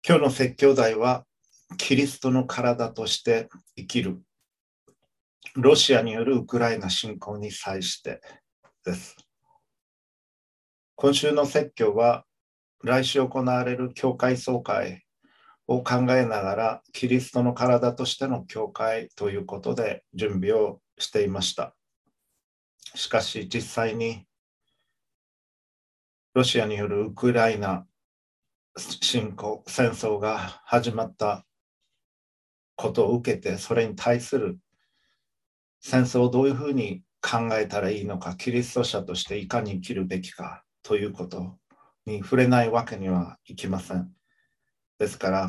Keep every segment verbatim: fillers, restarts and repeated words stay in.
今日の説教題はキリストの体として生きる。ロシアによるウクライナ侵攻に際してです。今週の説教は来週行われる教会総会を考えながらキリストの体としての教会ということで準備をしていました。しかし実際にロシアによるウクライナ侵攻、戦争が始まったことを受けて、それに対する戦争をどういうふうに考えたらいいのか、キリスト者としていかに生きるべきかということに触れないわけにはいきません。ですから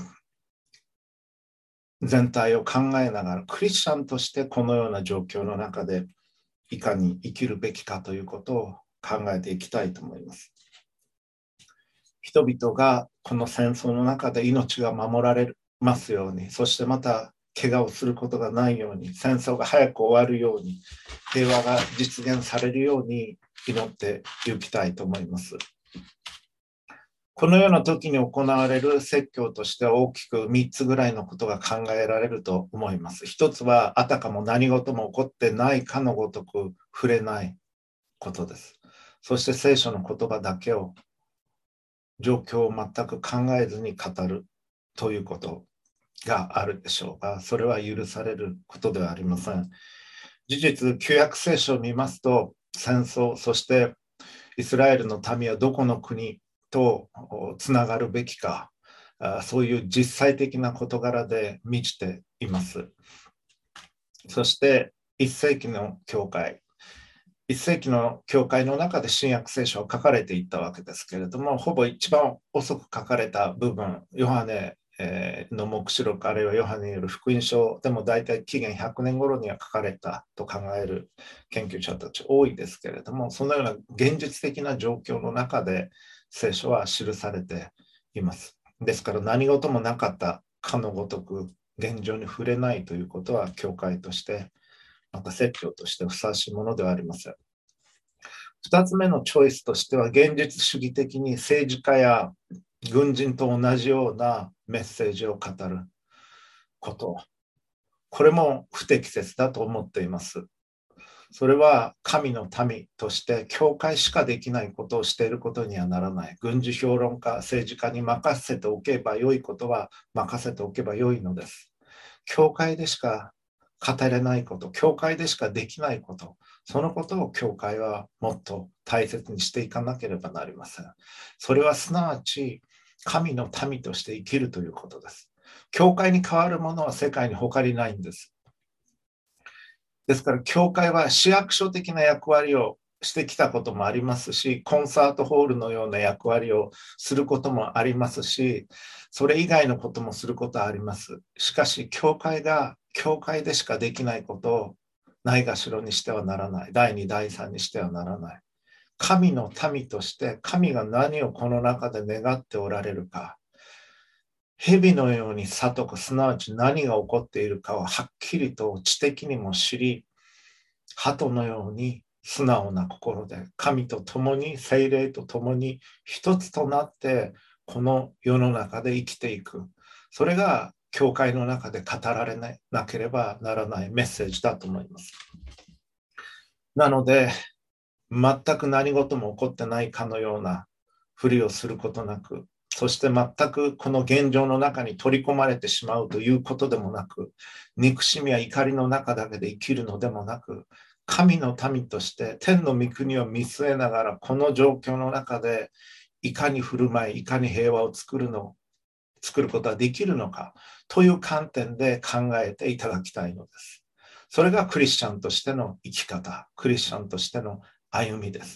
全体を考えながらクリスチャンとしてこのような状況の中でいかに生きるべきかということを考えていきたいと思います。人々がこの戦争の中で命が守られますように、そしてまた怪我をすることがないように、戦争が早く終わるように、平和が実現されるように祈っていきたいと思います。このような時に行われる説教としては大きくみっつぐらいのことが考えられると思います。一つはあたかも何事も起こってないかのごとく触れないことです。そして聖書の言葉だけを状況を全く考えずに語るということがあるでしょうが、それは許されることではありません。事実、旧約聖書を見ますと、戦争、そしてイスラエルの民はどこの国とつながるべきか、そういう実際的な事柄で満ちています。そしていっ世紀の教会、いっ世紀の教会の中で新約聖書は書かれていったわけですけれども、ほぼ一番遅く書かれた部分、ヨハネの黙示録あるいはヨハネによる福音書でも大体紀元ひゃくねん頃には書かれたと考える研究者たち多いですけれども、そのような現実的な状況の中で聖書は記されています。ですから何事もなかったかのごとく現状に触れないということは教会としてまた説教としてふさわしいものではありません。二つ目のチョイスとしては現実主義的に政治家や軍人と同じようなメッセージを語ること。これも不適切だと思っています。それは神の民として教会しかできないことをしていることにはならない。軍事評論家、政治家に任せておけばよいことは任せておけばよいのです。教会でしか語れないこと、教会でしかできないこと、そのことを教会はもっと大切にしていかなければなりません。それはすなわち神の民として生きるということです。教会に代わるものは世界に他にないんです。ですから教会は市役所的な役割をしてきたこともありますし、コンサートホールのような役割をすることもありますし、それ以外のこともすることはあります。しかし教会が教会でしかできないことをないがしろにしてはならない。だいに、だいさんにしてはならない。神の民として神が何をこの中で願っておられるか、蛇のように悟く、すなわち何が起こっているかをはっきりと知的にも知り、鳩のように素直な心で神と共に、聖霊と共に一つとなってこの世の中で生きていく。それが教会の中で語られなければならないメッセージだと思います。なので、全く何事も起こってないかのようなふりをすることなく、そして全くこの現状の中に取り込まれてしまうということでもなく、憎しみや怒りの中だけで生きるのでもなく、神の民として天の御国を見据えながらこの状況の中でいかに振る舞い、いかに平和を作るの、作ることができるのかという観点で考えていただきたいのです。それがクリスチャンとしての生き方、クリスチャンとしての歩みです。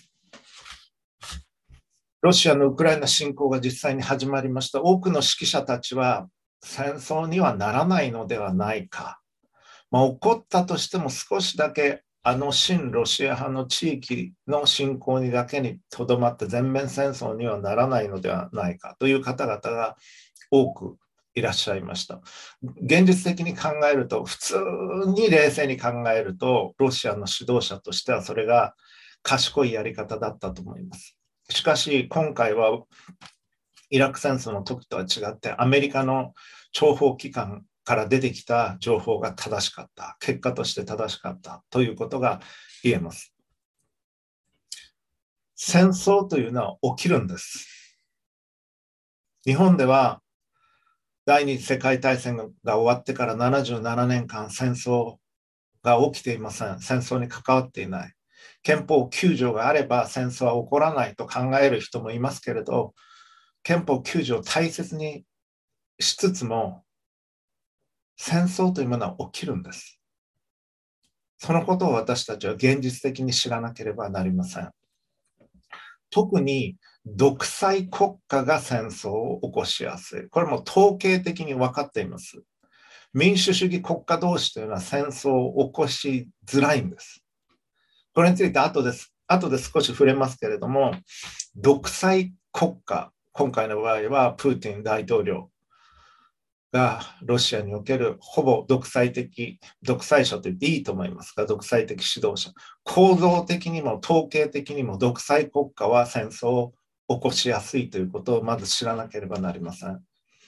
ロシアのウクライナ侵攻が実際に始まりました。多くの指揮者たちは戦争にはならないのではないか。まあ、起こったとしても少しだけあの親ロシア派の地域の侵攻にだけにとどまって全面戦争にはならないのではないかという方々が多くいらっしゃいました。現実的に考えると、普通に冷静に考えると、ロシアの指導者としてはそれが賢いやり方だったと思います。しかし今回はイラク戦争の時とは違って、アメリカの諜報機関から出てきた情報が正しかった。結果として正しかったということが言えます。戦争というのは起きるんです。日本では第二次世界大戦が終わってからななじゅうななねんかん戦争が起きていません。戦争に関わっていない。憲法きゅう条があれば戦争は起こらないと考える人もいますけれど、憲法きゅう条を大切にしつつも、戦争というものは起きるんです。そのことを私たちは現実的に知らなければなりません。特に独裁国家が戦争を起こしやすい。これも統計的に分かっています。民主主義国家同士というのは戦争を起こしづらいんです。これについて後で、後で少し触れますけれども、独裁国家、今回の場合はプーチン大統領がロシアにおけるほぼ独裁的、独裁者と言っていいと思いますが、独裁的指導者、構造的にも統計的にも独裁国家は戦争を起こしやすいということをまず知らなければなりません。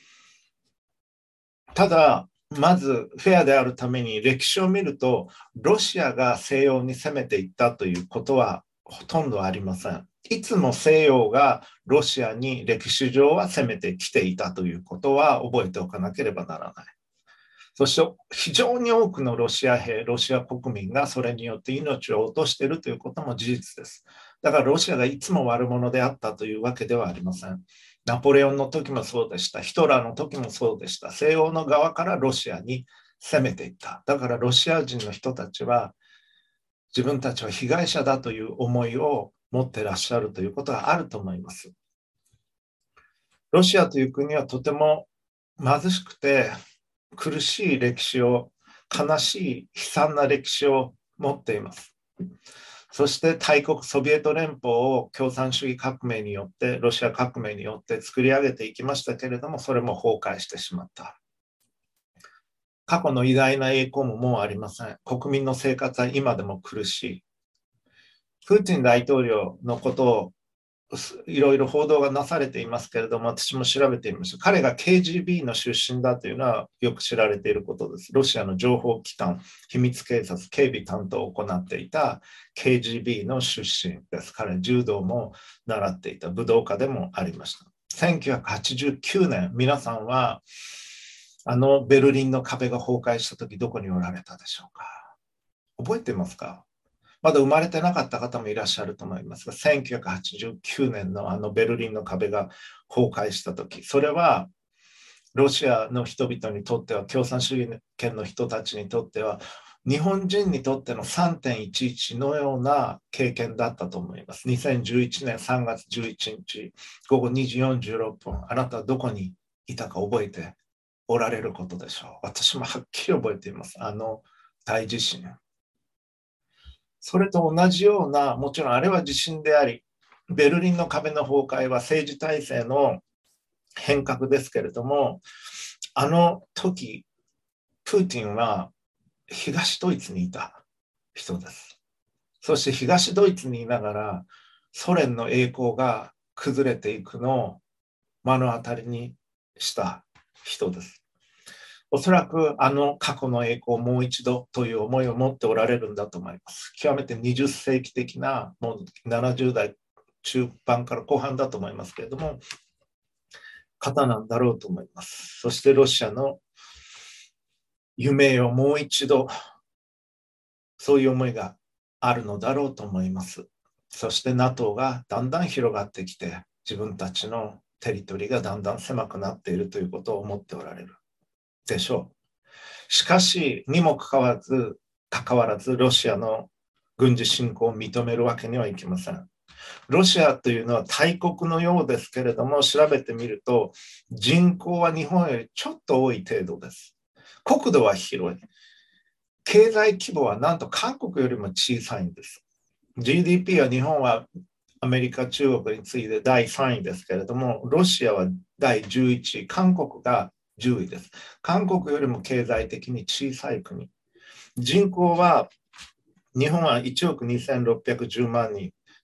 ただ、まずフェアであるために歴史を見ると、ロシアが西洋に攻めていったということはほとんどありません。いつも西洋がロシアに歴史上は攻めてきていたということは覚えておかなければならない。そして非常に多くのロシア兵、ロシア国民がそれによって命を落としているということも事実です。だからロシアがいつも悪者であったというわけではありません。ナポレオンの時もそうでした。ヒトラーの時もそうでした。西欧の側からロシアに攻めていった。だからロシア人の人たちは自分たちは被害者だという思いを持ってらっしゃるということがあると思います。ロシアという国はとても貧しくて苦しい歴史を、悲しい悲惨な歴史を持っています。そして大国ソビエト連邦を共産主義革命によって、ロシア革命によって作り上げていきましたけれども、それも崩壊してしまった。過去の偉大な栄光ももうありません。国民の生活は今でも苦しい。プーチン大統領のことをいろいろ報道がなされていますけれども、私も調べてみました。彼が ケージービー の出身だというのはよく知られていることです。ロシアの情報機関、秘密警察、警備担当を行っていた ケージービー の出身です。彼、柔道も習っていた、武道家でもありました。せんきゅうひゃくはちじゅうきゅうねん、皆さんはあのベルリンの壁が崩壊したとき、どこにおられたでしょうか。覚えてますか。まだ生まれてなかった方もいらっしゃると思いますが、せんきゅうひゃくはちじゅうきゅうねんのあのベルリンの壁が崩壊したとき、それはロシアの人々にとっては、共産主義圏の人たちにとっては、日本人にとっての さんてんいちいち のような経験だったと思います。にせんじゅういちねんさんがつじゅういちにちごごにじよんじゅうろっぷん、あなたはどこにいたか覚えておられることでしょう。私もはっきり覚えています。あの大地震。それと同じような、もちろんあれは地震であり、ベルリンの壁の崩壊は政治体制の変革ですけれども、あの時、プーチンは東ドイツにいた人です。そして東ドイツにいながら、ソ連の栄光が崩れていくのを目の当たりにした人です。おそらくあの過去の栄光をもう一度という思いを持っておられるんだと思います。極めてにじゅっせいき的な、もうななじゅうだい中盤から後半だと思いますけれども、方なんだろうと思います。そしてロシアの夢をもう一度、そういう思いがあるのだろうと思います。そして ナトー がだんだん広がってきて、自分たちのテリトリーがだんだん狭くなっているということを思っておられるでしょう。しかし、にもかかわらず、関わらず、ロシアの軍事侵攻を認めるわけにはいきません。ロシアというのは大国のようですけれども、調べてみると、人口は日本よりちょっと多い程度です。国土は広い。経済規模はなんと韓国よりも小さいんです。ジーディーピー は日本はアメリカ、中国に次いでだいさんいですけれども、ロシアはだいじゅういちい、韓国がじゅういです。韓国よりも経済的に小さい国。人口は、日本はいちおくにせんろっぴゃくじゅうまんにん、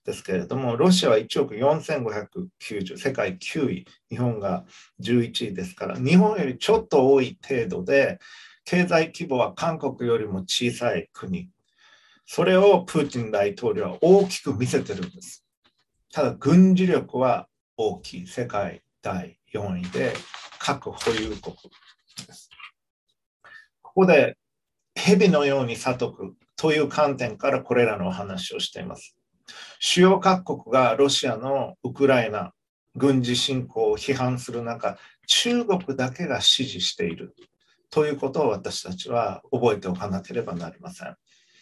ですけれども、ロシアはいちおくよんせんごひゃくきゅうじゅう、世界きゅうい、日本がじゅういちいですから、日本よりちょっと多い程度で、経済規模は韓国よりも小さい国。それをプーチン大統領は大きく見せてるんです。ただ、軍事力は大きい。世界だいよんいで、核保有国です。ここで、蛇のように悟くという観点からこれらのお話をしています。主要各国がロシアのウクライナ軍事侵攻を批判する中、中国だけが支持しているということを私たちは覚えておかなければなりません。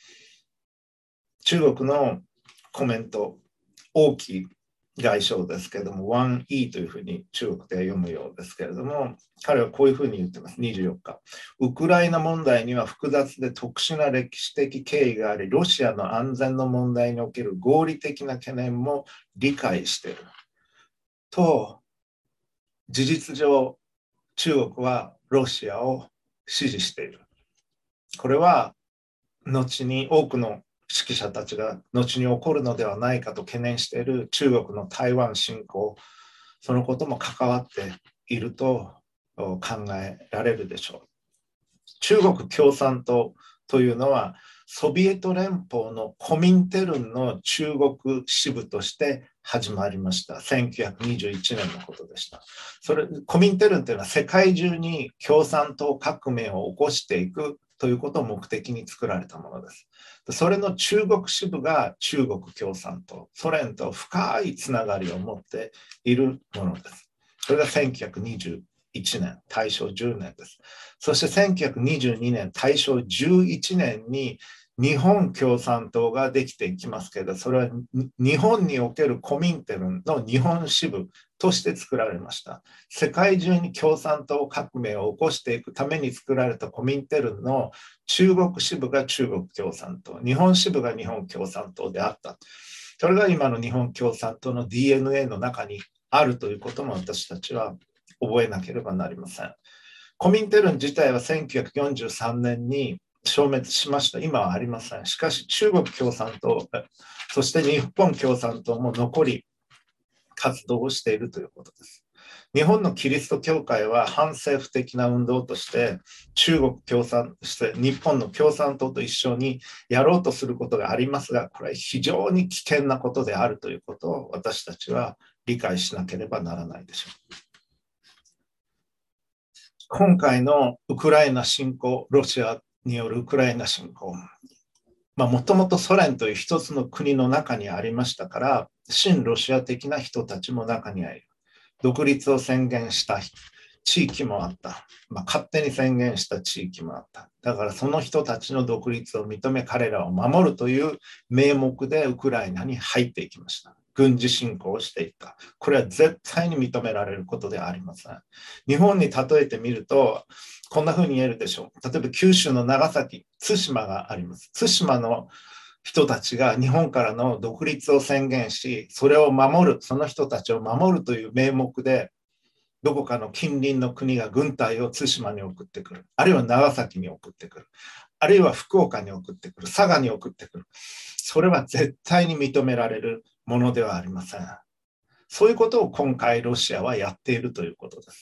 中国のコメント、大きい外相ですけれども、ワンイー というふうに中国では読むようですけれども、彼はこういうふうに言ってます。にじゅうよっか。ウクライナ問題には複雑で特殊な歴史的経緯があり、ロシアの安全の問題における合理的な懸念も理解している。と、事実上、中国はロシアを支持している。これは、後に多くの識者たちが後に起こるのではないかと懸念している中国の台湾侵攻、そのことも関わっていると考えられるでしょう。中国共産党というのはソビエト連邦のコミンテルンの中国支部として始まりました。せんきゅうひゃくにじゅういちねんのことでした。それコミンテルンというのは世界中に共産党革命を起こしていくということを目的に作られたものです。それの中国支部が中国共産党、ソ連と深いつながりを持っているものです。それがせんきゅうひゃくにじゅういちねん、大正じゅうねんです。そしてせんきゅうひゃくにじゅうにねん、大正じゅういちねんに日本共産党ができていきますけど、それは日本におけるコミンテルンの日本支部として作られました。世界中に共産党革命を起こしていくために作られたコミンテルンの中国支部が中国共産党、日本支部が日本共産党であった。それが今の日本共産党の ディーエヌエー の中にあるということも私たちは覚えなければなりません。コミンテルン自体はせんきゅうひゃくよんじゅうさんねんに消滅しました。今はありません。しかし中国共産党、そして日本共産党も残り活動をしているということです。日本のキリスト教会は反政府的な運動として中国共産そして日本の共産党と一緒にやろうとすることがありますが、これは非常に危険なことであるということを私たちは理解しなければならないでしょう。今回のウクライナ侵攻、ロシアによるウクライナ侵攻、もともとソ連という一つの国の中にありましたから、親ロシア的な人たちも中にはいる。独立を宣言した地域もあった。まあ、勝手に宣言した地域もあった。だからその人たちの独立を認め、彼らを守るという名目でウクライナに入っていきました。軍事侵攻をしていった。これは絶対に認められることではありません。日本に例えてみると、こんな風に言えるでしょう。例えば九州の長崎、対馬があります。対馬の人たちが日本からの独立を宣言し、それを守る、その人たちを守るという名目で、どこかの近隣の国が軍隊を対馬に送ってくる。あるいは長崎に送ってくる。あるいは福岡に送ってくる。佐賀に送ってくる。それは絶対に認められるものではありません。そういうことを今回ロシアはやっているということです。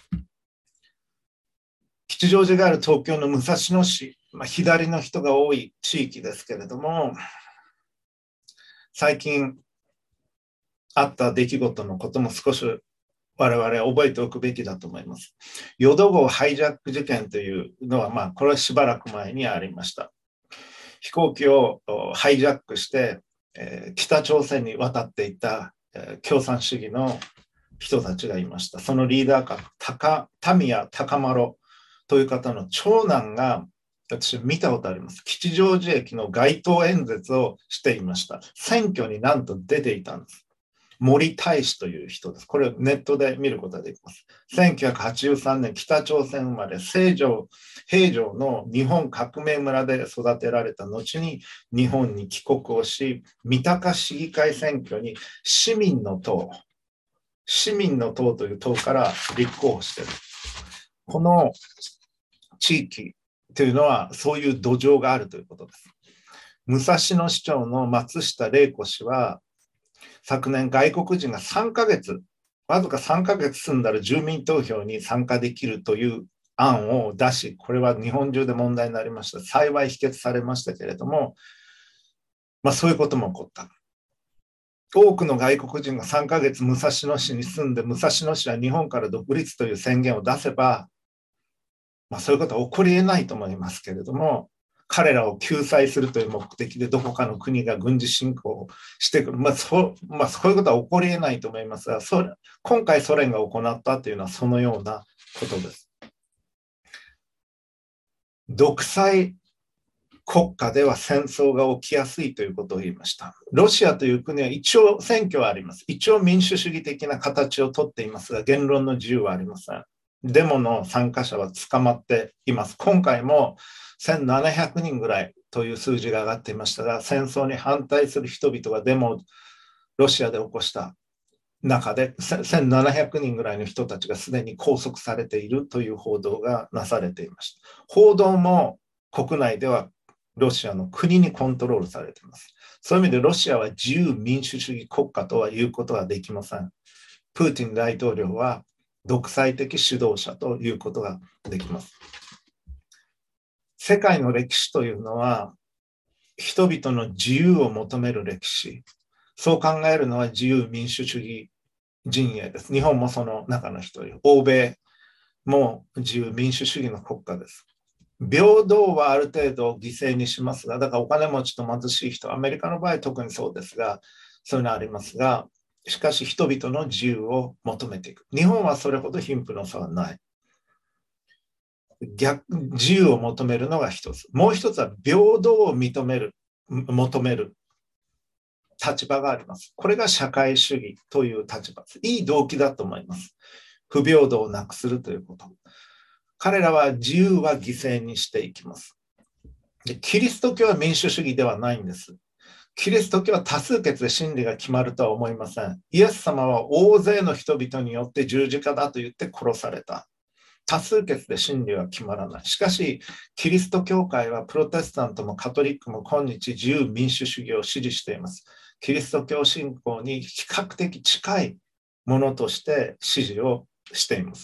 吉祥寺がある東京の武蔵野市、まあ、左の人が多い地域ですけれども、最近あった出来事のことも少し我々は覚えておくべきだと思います。淀号ハイジャック事件というのは、まあ、これはしばらく前にありました。飛行機をハイジャックして、えー、北朝鮮に渡っていた、えー、共産主義の人たちがいました。そのリーダー格、田宮高麿という方の長男が、私見たことあります。吉祥寺駅の街頭演説をしていました。選挙になんと出ていたんです。森大使という人です。これをネットで見ることができます。せんきゅうひゃくはちじゅうさんねん、北朝鮮生まれ、成城、平城の日本革命村で育てられた後に日本に帰国をし、三鷹市議会選挙に市民の党、市民の党という党から立候補している。この地域というのはそういう土壌があるということです。武蔵野市長の松下玲子氏は昨年外国人がさんかげつ、わずかさんかげつ住んだら住民投票に参加できるという案を出し、これは日本中で問題になりました。幸い否決されましたけれども、まあ、そういうことも起こった。多くの外国人がさんかげつ武蔵野市に住んで、武蔵野市は日本から独立という宣言を出せば、まあ、そういうことは起こり得ないと思いますけれども、彼らを救済するという目的でどこかの国が軍事侵攻をしてくる、まあそまあ、そういうことは起こり得ないと思いますが、それ今回ソ連が行ったというのはそのようなことです。独裁国家では戦争が起きやすいということを言いました。ロシアという国は一応選挙はあります。一応民主主義的な形をとっていますが、言論の自由はありません。デモの参加者は捕まっています。今回もせんななひゃくにんぐらいという数字が上がっていましたが、戦争に反対する人々がデモをロシアで起こした中で、せんななひゃくにんぐらいの人たちがすでに拘束されているという報道がなされていました。報道も国内ではロシアの国にコントロールされています。そういう意味でロシアは自由民主主義国家とは言うことはできません。プーチン大統領は独裁的指導者ということができます。世界の歴史というのは人々の自由を求める歴史。そう考えるのは自由民主主義陣営です。日本もその中の一人。欧米も自由民主主義の国家です。平等はある程度犠牲にしますが、だからお金持ちと貧しい人、アメリカの場合特にそうですが、そういうのありますが、しかし人々の自由を求めていく。日本はそれほど貧富の差はない。逆、自由を求めるのが一つ。もう一つは平等を認める、求める立場があります。これが社会主義という立場です。いい動機だと思います。不平等をなくするということ。彼らは自由は犠牲にしていきます。でキリスト教は民主主義ではないんです。キリスト教は多数決で真理が決まるとは思いません。イエス様は大勢の人々によって十字架だと言って殺された。多数決で真理は決まらない。しかし、キリスト教会はプロテスタントもカトリックも今日自由民主主義を支持しています。キリスト教信仰に比較的近いものとして支持をしています。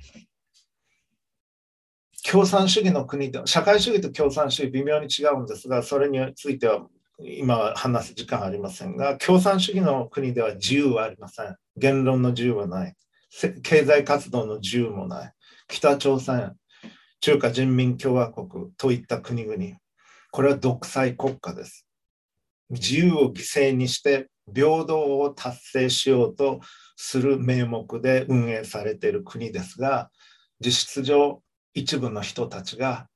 共産主義の国で、社会主義と共産主義微妙に違うんですが、それについては今は話す時間はありませんが、共産主義の国では自由はありません。言論の自由はない。経済活動の自由もない。北朝鮮、中華人民共和国といった国々、これは独裁国家です。自由を犠牲にして平等を達成しようとする名目で運営されている国ですが、実質上、一部の人たちが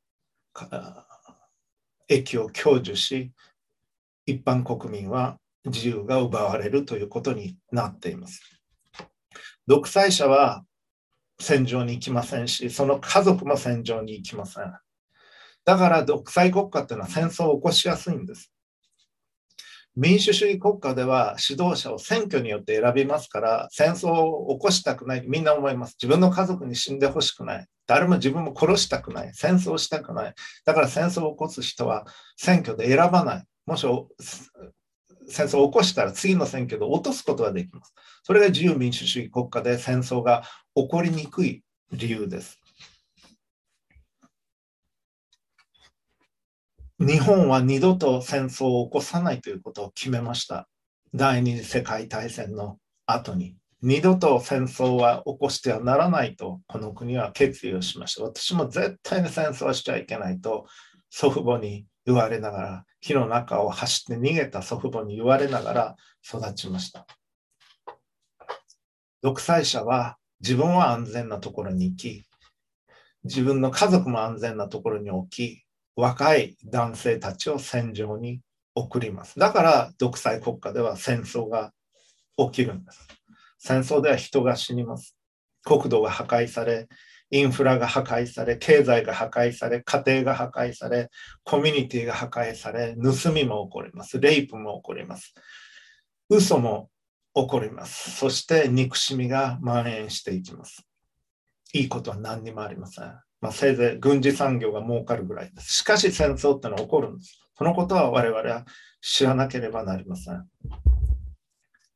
益を享受し、一般国民は自由が奪われるということになっています。独裁者は戦場に行きませんし、その家族も戦場に行きません。だから独裁国家というのは戦争を起こしやすいんです。民主主義国家では指導者を選挙によって選びますから、戦争を起こしたくない、みんな思います。自分の家族に死んでほしくない。誰も自分も殺したくない。戦争したくない。だから戦争を起こす人は選挙で選ばない。もし戦争を起こしたら次の選挙で落とすことができます。それが自由民主主義国家で戦争が起こりにくい理由です。日本は二度と戦争を起こさないということを決めました。第二次世界大戦の後に。二度と戦争は起こしてはならないと、この国は決意をしました。私も絶対に戦争はしちゃいけないと、祖父母に言われながら、火の中を走って逃げた祖父母に言われながら育ちました。独裁者は自分は安全なところに行き、自分の家族も安全なところに置き、若い男性たちを戦場に送ります。だから独裁国家では戦争が起きるんです。戦争では人が死にます。国土が破壊され、インフラが破壊され、経済が破壊され、家庭が破壊され、コミュニティが破壊され、盗みも起こります。レイプも起こります。嘘も起こります。そして憎しみが蔓延していきます。いいことは何にもありません。まあ、せいぜい軍事産業が儲かるぐらいです。しかし戦争ってのは起こるんです。そのことは我々は知らなければなりません。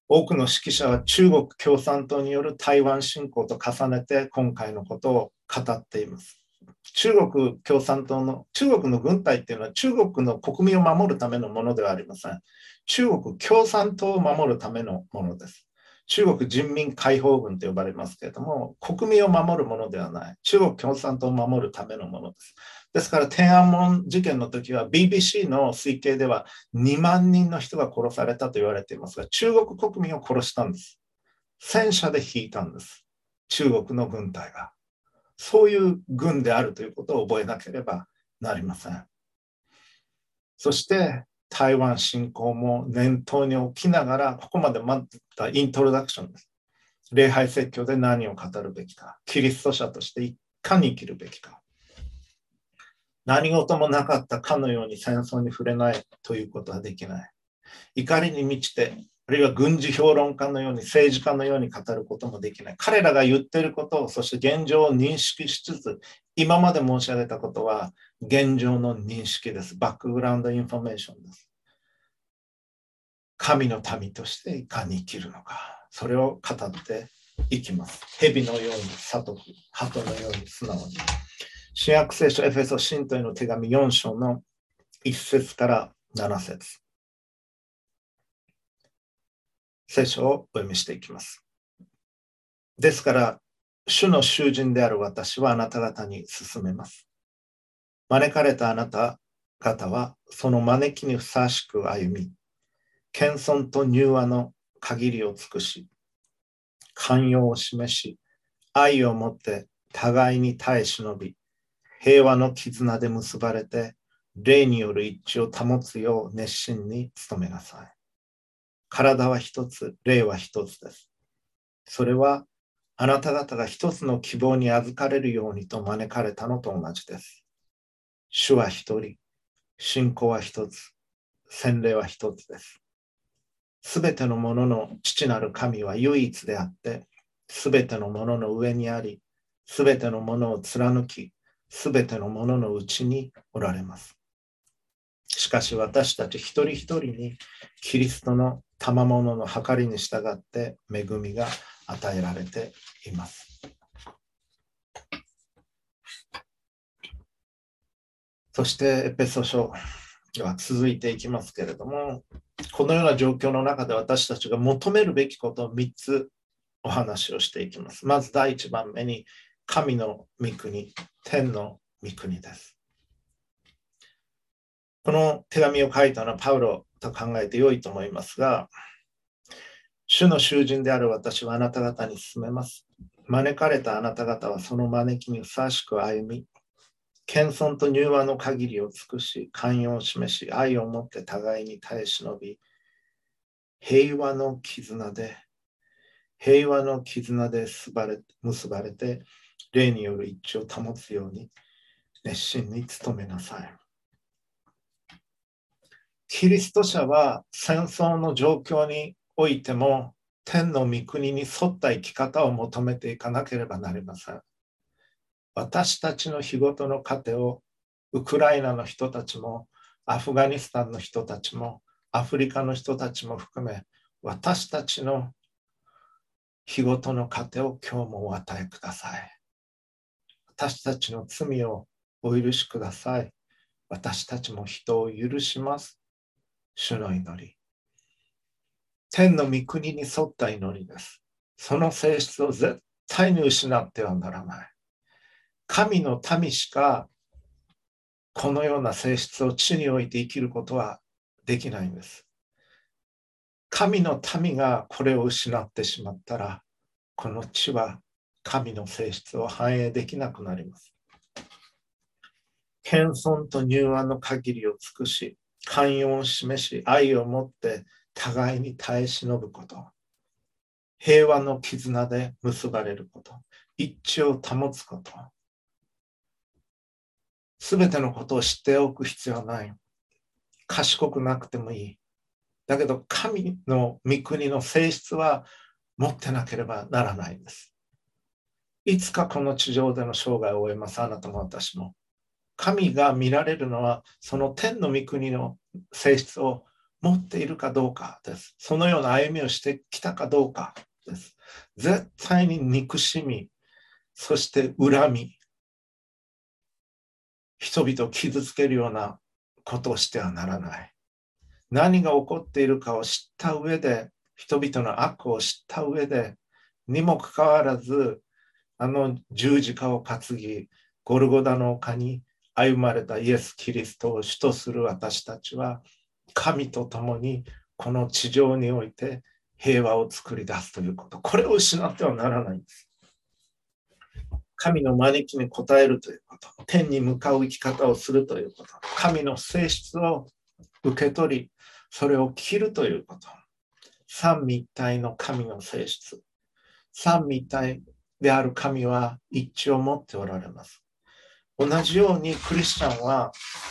多くの指揮者は中国共産党による台湾侵攻と重ねて今回のことを語っています。中国共産党の、中国の軍隊っていうのは中国の国民を守るためのものではありません。中国共産党を守るためのものです。中国人民解放軍と呼ばれますけれども、国民を守るものではない。中国共産党を守るためのものです。ですから天安門事件の時は ビービーシー の推計ではにまんにんの人が殺されたと言われていますが、中国国民を殺したんです。戦車で引いたんです。中国の軍隊が。そういう軍であるということを覚えなければなりません。そして台湾侵攻も念頭に置きながら、ここまで待ったイントロダクションです。礼拝説教で何を語るべきか、キリスト者としていかに生きるべきか。何事もなかったかのように戦争に触れないということはできない。怒りに満ちて、あるいは軍事評論家のように政治家のように語ることもできない。彼らが言っていることを、そして現状を認識しつつ、今まで申し上げたことは現状の認識です。バックグラウンドインフォメーションです。神の民としていかに生きるのか、それを語っていきます。蛇のように悟く、鳩のように素直に。新約聖書エフェソ信徒への手紙よん章のいち節からなな節。聖書をお読みしていきます。ですから、主の囚人である私はあなた方に勧めます。招かれたあなた方はその招きにふさわしく歩み、謙遜と柔和の限りを尽くし、寛容を示し、愛をもって互いに耐え忍び、平和の絆で結ばれて、霊による一致を保つよう熱心に努めなさい。体は一つ、霊は一つです。それはあなた方が一つの希望に預かれるようにと招かれたのと同じです。主は一人、信仰は一つ、洗礼は一つです。すべてのものの父なる神は唯一であって、すべてのものの上にあり、すべてのものを貫き、すべてのもののうちにおられます。しかし私たち一人一人にキリストの賜物の計りに従って恵みが与えられています。そしてエペソ書では続いていきますけれども、このような状況の中で私たちが求めるべきことをみっつお話をしていきます。まず第一番目に神の御国、天の御国です。この手紙を書いたのはパウロと考えて良いと思いますが、主の囚人である私はあなた方に勧めます。招かれたあなた方はその招きにふさわしく歩み、謙遜と柔和の限りを尽くし、寛容を示し、愛をもって互いに耐え忍び、平和の絆で、平和の絆で結ばれ、結ばれて、霊による一致を保つように熱心に努めなさい。キリスト者は戦争の状況においても天の御国に沿った生き方を求めていかなければなりません。私たちの日ごとの糧をウクライナの人たちもアフガニスタンの人たちもアフリカの人たちも含め、私たちの日ごとの糧を今日もお与えください。私たちの罪をお許しください。私たちも人を許します。主の祈り。天の御国に沿った祈りです。その性質を絶対に失ってはならない。神の民しかこのような性質を地において生きることはできないんです。神の民がこれを失ってしまったら、この地は神の性質を反映できなくなります。謙遜と柔和の限りを尽くし、寛容を示し、愛を持って互いに耐え忍ぶこと、平和の絆で結ばれること、一致を保つこと、すべてのことを知っておく必要はない。賢くなくてもいい。だけど神の御国の性質は持ってなければならないんです。いつかこの地上での生涯を終えます、あなたも私も。神が見られるのはその天の御国の性質を持っているかどうかです。そのような歩みをしてきたかどうかです。絶対に憎しみ、そして恨み、人々を傷つけるようなことをしてはならない。何が起こっているかを知った上で、人々の悪を知った上で、にもかかわらず、あの十字架を担ぎ、ゴルゴダの丘に歩まれたイエス・キリストを主とする私たちは、神と共にこの地上において平和を作り出すということ。これを失ってはならないんです。神の招きに応えるということ。天に向かう生き方をするということ。神の性質を受け取り、それを着るということ。三位一体の神の性質。三位一体である神は一致を持っておられます。同じようにクリスチャンは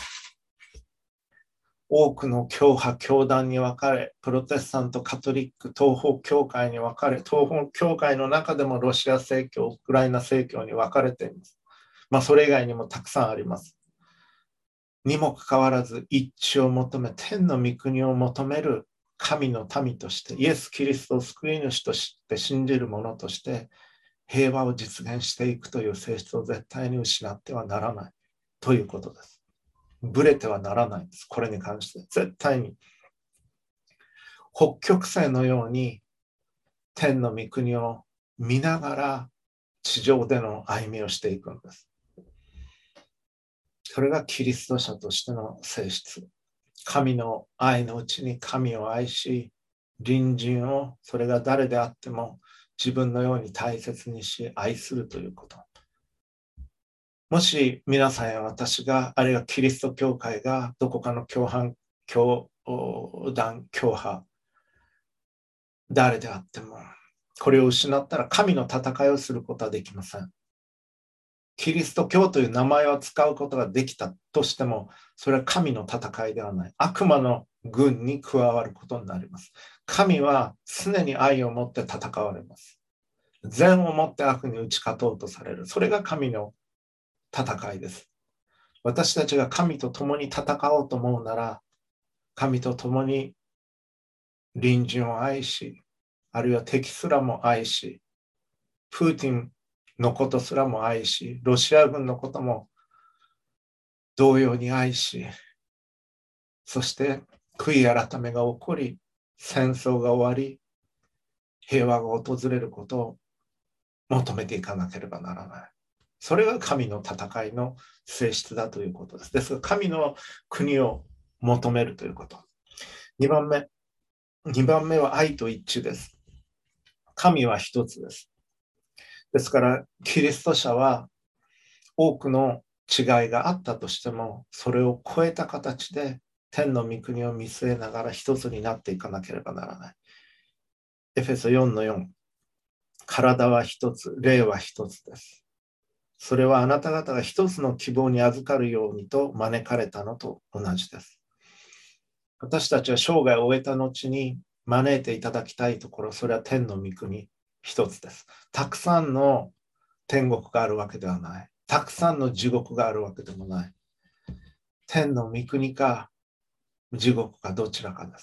多くの教派、教団に分かれ、プロテスタント、カトリック、東方教会に分かれ、東方教会の中でもロシア正教、ウクライナ正教に分かれています。まあ、それ以外にもたくさんあります。にもかかわらず一致を求め、天の御国を求める神の民として、イエス・キリストを救い主として信じる者として、平和を実現していくという性質を絶対に失ってはならないということです。ぶれてはならないんです。これに関して絶対に北極星のように天の御国を見ながら地上での歩みをしていくんです。それがキリスト者としての性質。神の愛のうちに神を愛し、隣人をそれが誰であっても自分のように大切にし愛するということ。もし皆さんや私が、あるいはキリスト教会がどこかの教派、教団、教派、誰であっても、これを失ったら神の戦いをすることはできません。キリスト教という名前を使うことができたとしても、それは神の戦いではない。悪魔の軍に加わることになります。神は常に愛を持って戦われます。善をもって悪に打ち勝とうとされる。それが神の戦いです。私たちが神と共に戦おうと思うなら、神と共に隣人を愛し、あるいは敵すらも愛し、プーティンのことすらも愛し、ロシア軍のことも同様に愛し、そして悔い改めが起こり、戦争が終わり、平和が訪れることを求めていかなければならない。それが神の戦いの性質だということです。ですが、神の国を求めるということ。にばんめ、にばんめは愛と一致です。神は一つです。ですから、キリスト者は多くの違いがあったとしても、それを超えた形で天の御国を見据えながら一つになっていかなければならない。エフェソよんのよん、体は一つ、霊は一つです。それはあなた方が一つの希望に預かるようにと招かれたのと同じです。私たちは生涯を終えた後に招いていただきたいところ、それは天の御国一つです。たくさんの天国があるわけではない。たくさんの地獄があるわけでもない。天の御国か地獄かどちらかです。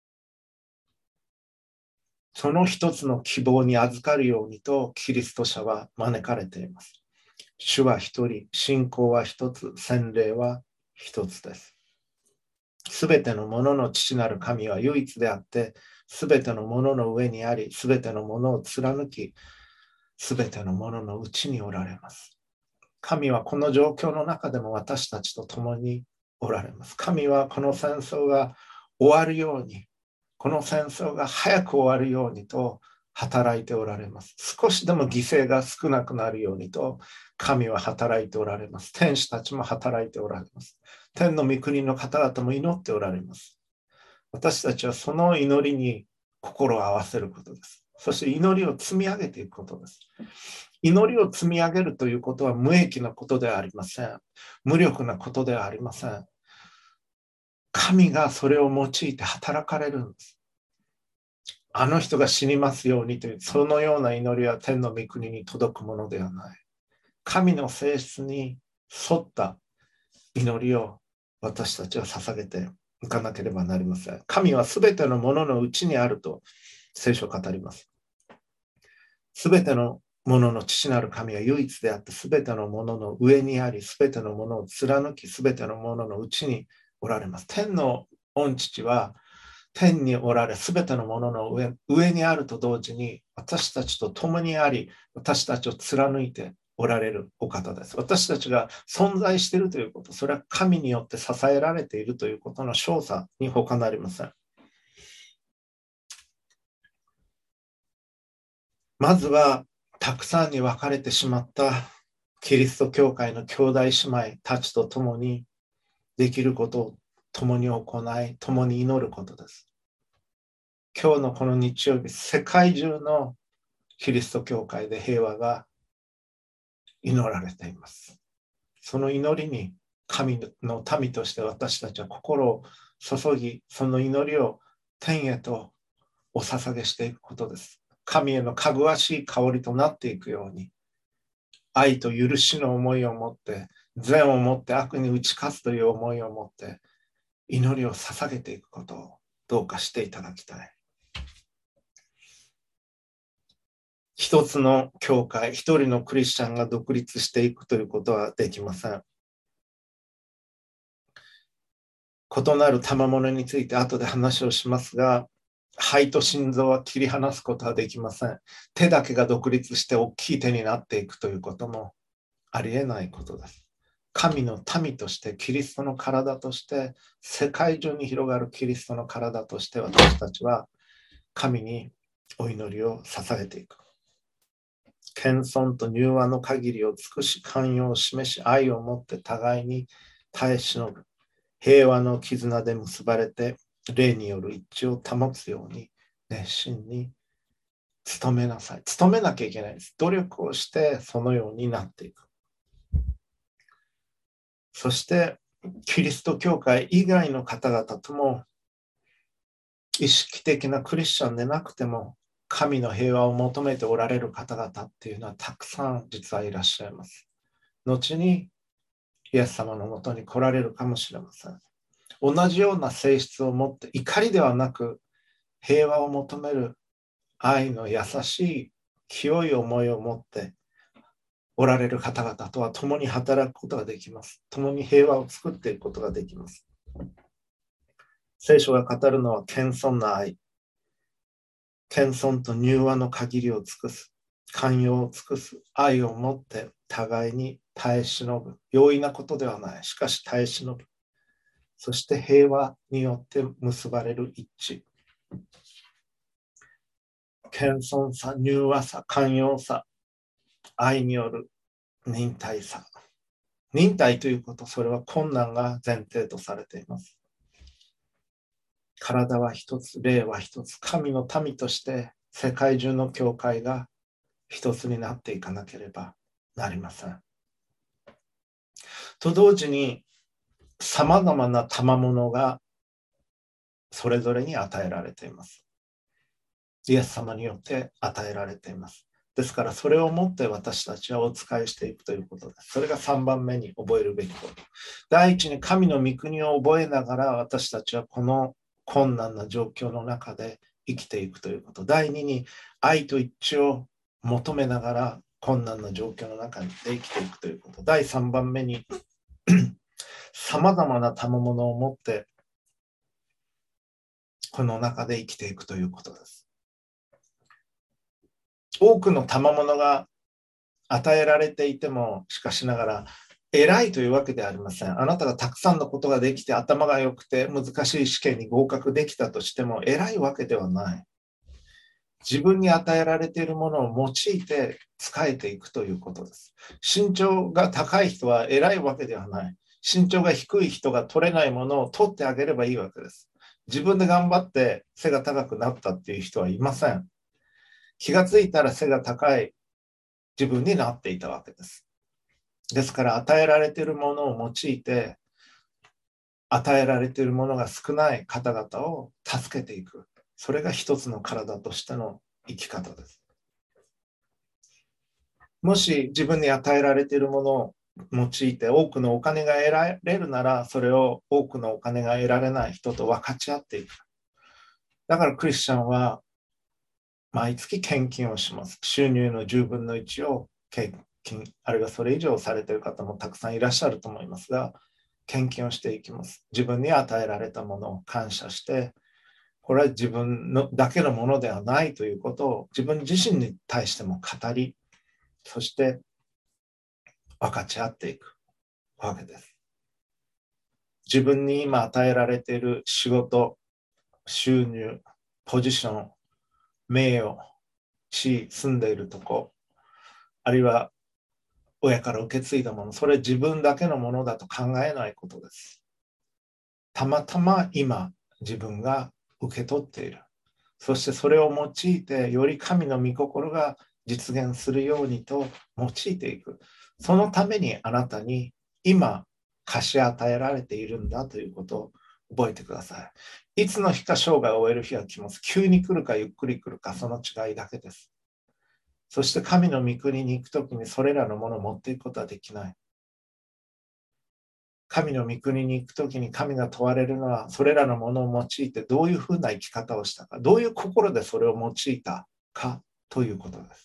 その一つの希望に預かるようにとキリスト者は招かれています。主は一人、信仰は一つ、洗礼は一つです。すべてのものの父なる神は唯一であって、すべてのものの上にあり、すべてのものを貫き、すべてのもののうちにおられます。神はこの状況の中でも私たちと共におられます。神はこの戦争が終わるように、この戦争が早く終わるようにと働いておられます。少しでも犠牲が少なくなるようにと神は働いておられます。天使たちも働いておられます。天の御国の方々も祈っておられます。私たちはその祈りに心を合わせることです。そして祈りを積み上げていくことです。祈りを積み上げるということは無益なことではありません。無力なことではありません。神がそれを用いて働かれるんです。あの人が死にますようにという、そのような祈りは天の御国に届くものではない。神の性質に沿った祈りを私たちは捧げていかなければなりません。神はすべてのもののうちにあると聖書を語ります。すべてのものの父なる神は唯一であって、すべてのものの上にあり、すべてのものを貫き、すべてのもののうちにおられます。天の御父は天におられ、すべてのものの 上, 上にあると同時に、私たちと共にあり、私たちを貫いておられるお方です。私たちが存在しているということ、それは神によって支えられているということの証左に他なりません。まずは、たくさんに分かれてしまったキリスト教会の兄弟姉妹たちと共にできることを共に行い、共に祈ることです。今日のこの日曜日、世界中のキリスト教会で平和が祈られています。その祈りに神の民として私たちは心を注ぎ、その祈りを天へとお捧げしていくことです。神へのかぐわしい香りとなっていくように、愛と許しの思いを持って、善を持って悪に打ち勝つという思いを持って、祈りを捧げていくことをどうかしていただきたい。一つの教会、一人のクリスチャンが独立していくということはできません。異なる賜物について後で話をしますが、肺と心臓は切り離すことはできません。手だけが独立して大きい手になっていくということもありえないことです。神の民として、キリストの体として、世界中に広がるキリストの体として私たちは神にお祈りを捧げていく。謙遜と柔和の限りを尽くし、寛容を示し、愛を持って互いに耐え忍ぶ。平和の絆で結ばれて、霊による一致を保つように熱心に努めなさい。努めなきゃいけないです。努力をしてそのようになっていく。そして、キリスト教会以外の方々とも、意識的なクリスチャンでなくても、神の平和を求めておられる方々っていうのはたくさん実はいらっしゃいます。後にイエス様のもとに来られるかもしれません。同じような性質を持って、怒りではなく平和を求める愛の優しい清い思いを持っておられる方々とは共に働くことができます。共に平和を作っていくことができます。聖書が語るのは謙遜な愛。謙遜と柔和の限りを尽くす。寛容を尽くす。愛を持って互いに耐え忍ぶ。容易なことではない。しかし耐え忍ぶ。そして平和によって結ばれる一致。謙遜さ、柔和さ、寛容さ、愛による忍耐さ。忍耐ということ、それは困難が前提とされています。体は一つ、霊は一つ、神の民として世界中の教会が一つになっていかなければなりません。と同時に、さまざまな賜物がそれぞれに与えられています。イエス様によって与えられています。ですから、それをもって私たちはお使いしていくということです。それがさんばんめに覚えるべきこと。第一に、神の御国を覚えながら私たちはこの困難な状況の中で生きていくということ。第二に、愛と一致を求めながら困難な状況の中で生きていくということ。第三番目に、さまざまな賜物を持ってこの中で生きていくということです。多くの賜物が与えられていても、しかしながら偉いというわけではありません。あなたがたくさんのことができて頭が良くて難しい試験に合格できたとしても偉いわけではない。自分に与えられているものを用いて使えていくということです。身長が高い人は偉いわけではない。身長が低い人が取れないものを取ってあげればいいわけです。自分で頑張って背が高くなったっていう人はいません。気がついたら背が高い自分になっていたわけです。ですから与えられているものを用いて、与えられているものが少ない方々を助けていく。それが一つの体としての生き方です。もし自分に与えられているものを用いて多くのお金が得られるなら、それを多くのお金が得られない人と分かち合っていく。だからクリスチャンは毎月献金をします。収入のじゅうぶんのいちを献金、あるいはそれ以上されている方もたくさんいらっしゃると思いますが、献金をしていきます。自分に与えられたものを感謝して、これは自分のだけのものではないということを自分自身に対しても語り、そして分かち合っていくわけです。自分に今与えられている仕事、収入、ポジション、名誉、地位、住んでいるとこ、あるいは親から受け継いだもの、それ自分だけのものだと考えないことです。たまたま今自分が受け取っている。そしてそれを用いてより神の御心が実現するようにと用いていく。そのためにあなたに今貸し与えられているんだということを覚えてください。いつの日か生涯を終える日が来ます。急に来るかゆっくり来るか、その違いだけです。そして神の御国に行くときにそれらのものを持っていくことはできない。神の御国に行くときに神が問われるのは、それらのものを用いてどういうふうな生き方をしたか、どういう心でそれを用いたかということです。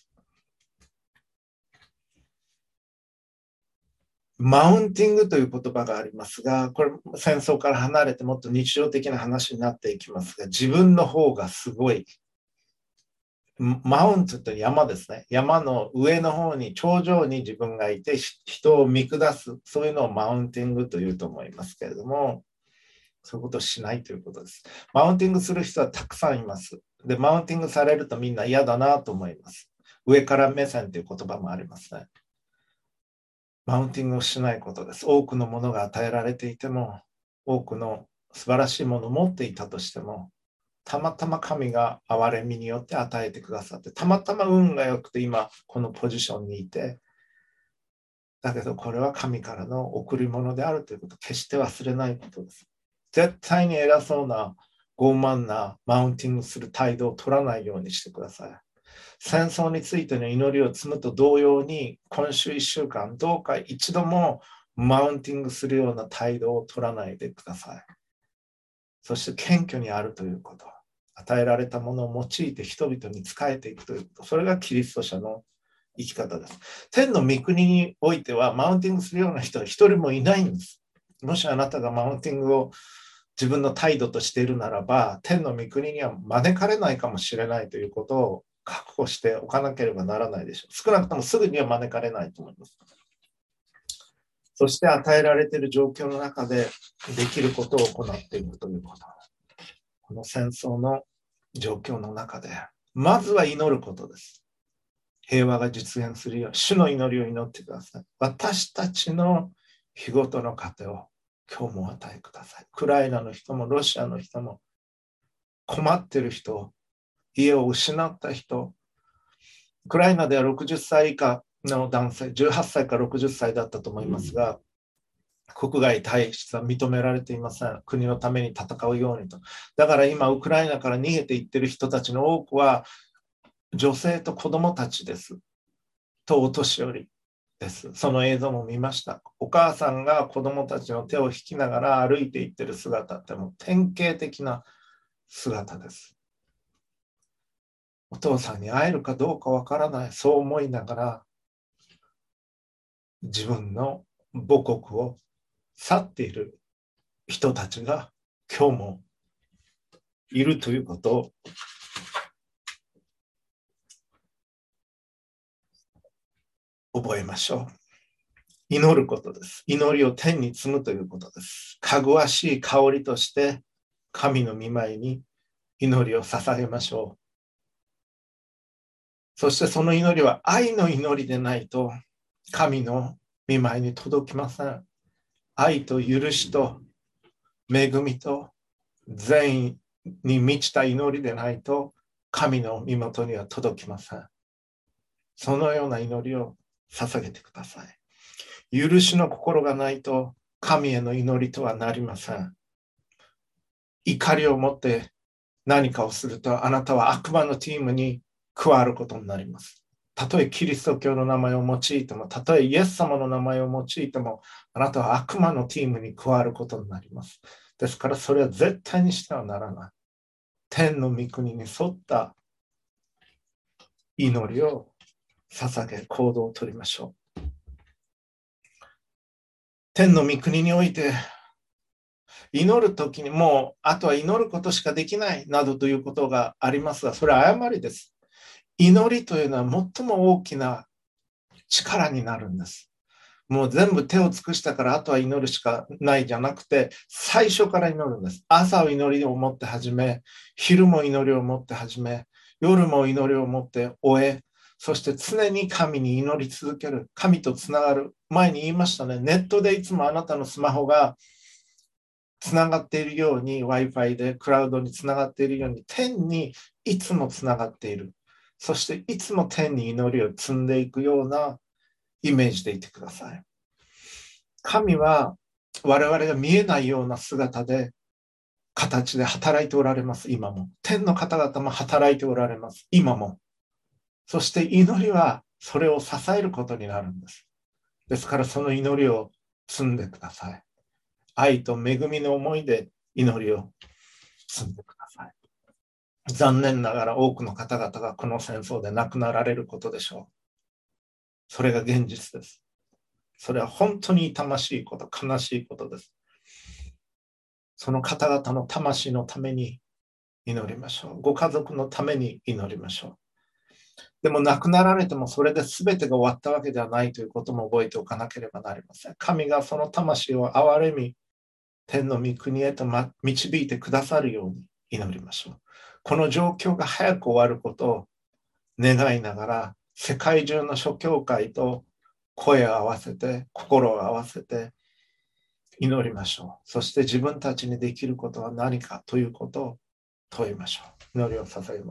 マウンティングという言葉がありますが、これ戦争から離れてもっと日常的な話になっていきますが、自分の方がすごい。マウントって山ですね。山の上の方に、頂上に自分がいて、人を見下す、そういうのをマウンティングというと思いますけれども、そういうことをしないということです。マウンティングする人はたくさんいます。で、マウンティングされるとみんな嫌だなと思います。上から目線という言葉もありますね。マウンティングをしないことです。多くのものが与えられていても、多くの素晴らしいものを持っていたとしても、たまたま神が憐れみによって与えてくださって、たまたま運が良くて今このポジションにいて、だけどこれは神からの贈り物であるということを決して忘れないことです。絶対に偉そうな傲慢なマウンティングする態度を取らないようにしてください。戦争についての祈りを積むと同様に、今週いっしゅうかんどうか一度もマウンティングするような態度を取らないでください。そして謙虚にあるということ。与えられたものを用いて人々に仕えていくということ。それがキリスト者の生き方です。天の御国においてはマウンティングするような人は一人もいないんです。もしあなたがマウンティングを自分の態度としているならば、天の御国には招かれないかもしれないということを確保しておかなければならないでしょう。少なくともすぐには招かれないと思います。そして与えられている状況の中でできることを行っていくということ。この戦争の状況の中で、まずは祈ることです。平和が実現するよう、主の祈りを祈ってください。私たちの日ごとの糧を今日もお与えください。ウクライナの人もロシアの人も、困っている人、家を失った人、ウクライナではろくじゅっさい以下の男性、じゅうはっさいからろくじゅっさいだったと思いますが、国外退出は認められていません。国のために戦うようにと。だから今、ウクライナから逃げていっている人たちの多くは、女性と子供たちです。とお年寄りです。その映像も見ました。お母さんが子供たちの手を引きながら歩いていっている姿ってもう典型的な姿です。お父さんに会えるかどうかわからない。そう思いながら、自分の母国を去っている人たちが今日もいるということを覚えましょう。祈ることです。祈りを天に積むということです。かぐわしい香りとして神の御前に祈りを捧げましょう。そしてその祈りは愛の祈りでないと神の御前に届きません。愛と許しと恵みと善意に満ちた祈りでないと神の身元には届きません。そのような祈りを捧げてください。許しの心がないと神への祈りとはなりません。怒りを持って何かをするとあなたは悪魔のチームに加わることになります。 たとえキリスト教の名前を用いても、たとえイエス様の名前を用いても、あなたは悪魔のチームに加わることになります。ですからそれは絶対にしてはならない。天の御国に沿った祈りを捧げ、行動をとりましょう。天の御国において、祈るときにもう、あとは祈ることしかできないなどということがありますが、それは誤りです。祈りというのは最も大きな力になるんです。もう全部手を尽くしたからあとは祈るしかないじゃなくて、最初から祈るんです。朝を祈りを持って始め、昼も祈りを持って始め、夜も祈りを持って終え、そして常に神に祈り続ける。神とつながる。前に言いましたね。ネットでいつもあなたのスマホがつながっているように、Wi-Fi でクラウドにつながっているように、天にいつもつながっている。そしていつも天に祈りを積んでいくようなイメージでいてください。神は我々が見えないような姿で、形で働いておられます、今も。天の方々も働いておられます、今も。そして祈りはそれを支えることになるんです。ですからその祈りを積んでください。愛と恵みの思いで祈りを積んでください。残念ながら多くの方々がこの戦争で亡くなられることでしょう。それが現実です。それは本当に痛ましいこと、悲しいことです。その方々の魂のために祈りましょう。ご家族のために祈りましょう。でも亡くなられてもそれで全てが終わったわけではないということも覚えておかなければなりません。神がその魂を憐れみ、天の御国へと導いてくださるように祈りましょう。この状況が早く終わることを願いながら、世界中の諸教会と声を合わせて、心を合わせて祈りましょう。そして自分たちにできることは何かということを問いましょう。祈りを捧げます。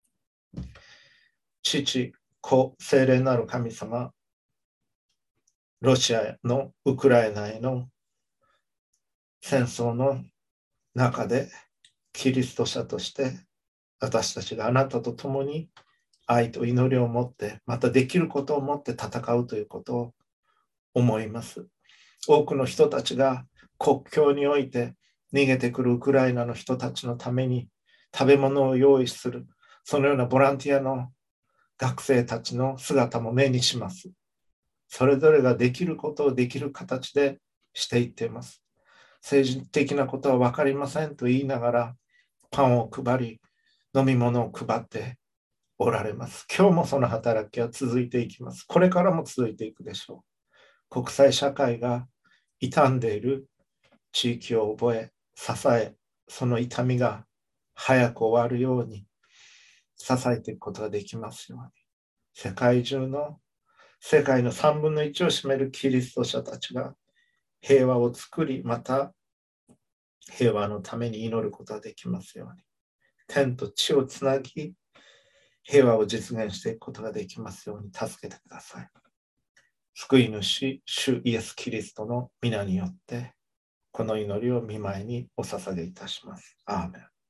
父、子、聖霊なる神様、ロシアのウクライナへの戦争の中でキリスト者として私たちがあなたと共に愛と祈りを持ってまたできることを持って戦うということを思います。多くの人たちが国境において逃げてくるウクライナの人たちのために食べ物を用意する、そのようなボランティアの学生たちの姿も目にします。それぞれができることをできる形でしていっています。政治的なことは分かりませんと言いながらパンを配り、飲み物を配っておられます。今日もその働きは続いていきます。これからも続いていくでしょう。国際社会が傷んでいる地域を覚え、支え、その痛みが早く終わるように支えていくことができますように。世界中の、世界のさんぶんのいちを占めるキリスト者たちが平和を作り、また平和のために祈ることができますように。天と地をつなぎ、平和を実現していくことができますように助けてください。救い主、主イエス・キリストの皆によって、この祈りを御前にお捧げいたします。アーメン。